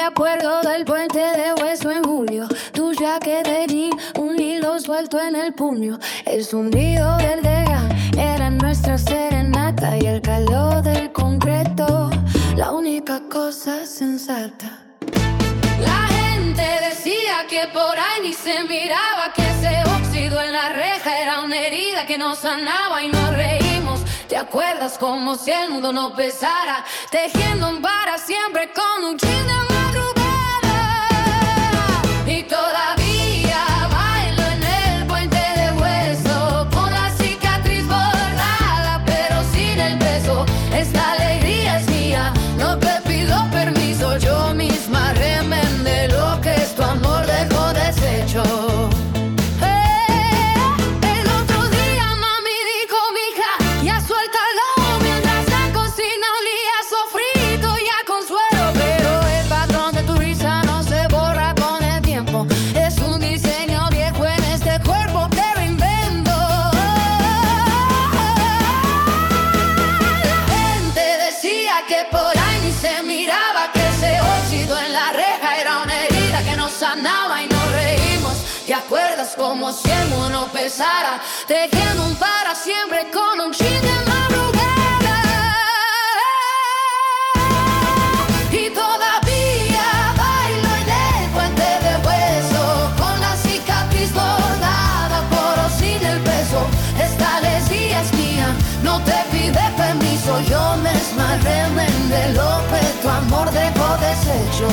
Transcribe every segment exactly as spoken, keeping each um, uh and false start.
acuerdo del puente de hueso en julio. Tu jaqueta de jean, un hilo suelto en el puño. El zumbido del Degan era nuestra serenata y el calor del concreto, la única cosa sensata. La gente decía que por ahí ni se miraba, que ese óxido en la reja era una herida que no sanaba y nos reímos. ¿Te acuerdas? Como si el mundo no pesara, tejiendo un para siempre con un chin de madrugada. Y todavía bailo en el puente de hueso, con la cicatriz bordada, pero sin el beso. Esta alegría es mía, no te pido permiso. Yo misma remendé lo que es tu amor dejó deshecho. Sanaba y nos reímos. ¿Te acuerdas? Como si el mundo no pesara, tejiendo un para siempre con un chin de madrugada. Y todavía bailo en el puente de hueso, con la cicatriz bordada, poro sin el peso. Esta alegría es mía, no te pide permiso. Yo misma remendé lo que tu amor dejó deshecho.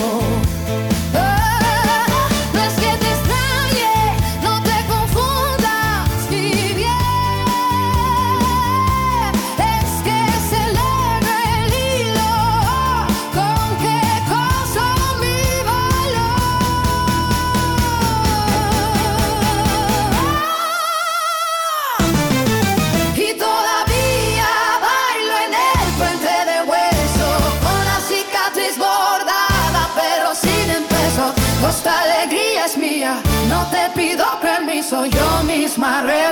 Esta alegría es mía, no te pido permiso. Yo misma re